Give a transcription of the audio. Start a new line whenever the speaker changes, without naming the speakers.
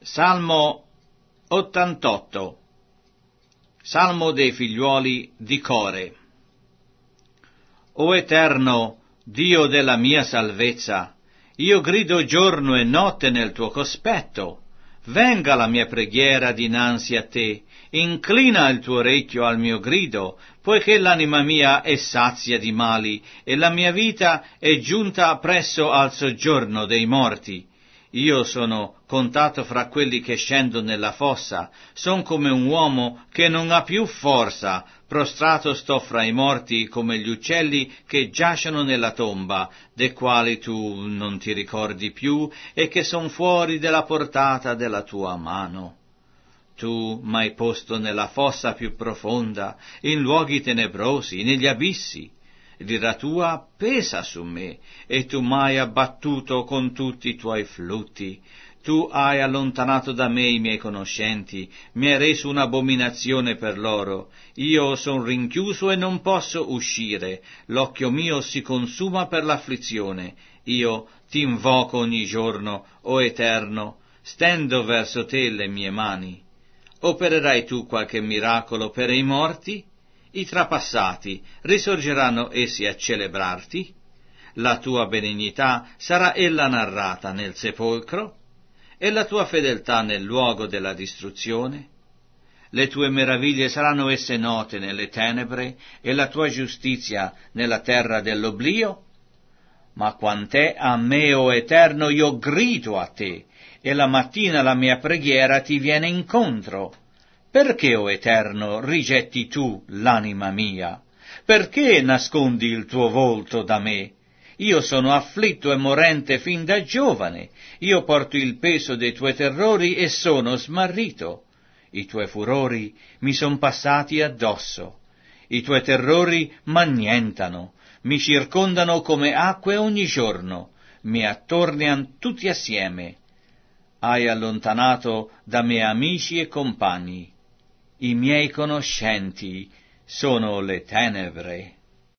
Salmo 88. Salmo dei figliuoli di Core. O Eterno, Dio della mia salvezza, io grido giorno e notte nel tuo cospetto. Venga la mia preghiera dinanzi a te, inclina il tuo orecchio al mio grido, poiché l'anima mia è sazia di mali e la mia vita è giunta presso al soggiorno dei morti. Io sono contato fra quelli che scendono nella fossa, son come un uomo che non ha più forza, prostrato sto fra i morti come gli uccelli che giacciono nella tomba, dei quali tu non ti ricordi più e che son fuori della portata della tua mano. Tu m'hai posto nella fossa più profonda, in luoghi tenebrosi, negli abissi. L'ira tua pesa su me, e tu m'hai abbattuto con tutti i tuoi flutti. Tu hai allontanato da me i miei conoscenti, mi hai reso un'abominazione per loro. Io son rinchiuso e non posso uscire, l'occhio mio si consuma per l'afflizione. Io ti invoco ogni giorno, o Eterno, stendo verso te le mie mani. Opererai tu qualche miracolo per i morti? I trapassati, risorgeranno essi a celebrarti? La tua benignità sarà ella narrata nel sepolcro? E la tua fedeltà nel luogo della distruzione? Le tue meraviglie saranno esse note nelle tenebre, e la tua giustizia nella terra dell'oblio? Ma quant'è a me, o Eterno, io grido a te, e la mattina la mia preghiera ti viene incontro. Perché, o Eterno, rigetti tu l'anima mia? Perché nascondi il tuo volto da me? Io sono afflitto e morente fin da giovane. Io porto il peso dei tuoi terrori e sono smarrito. I tuoi furori mi son passati addosso. I tuoi terrori m'annientano, mi circondano come acque ogni giorno, mi attornian tutti assieme. Hai allontanato da me amici e compagni. I miei conoscenti sono le tenebre.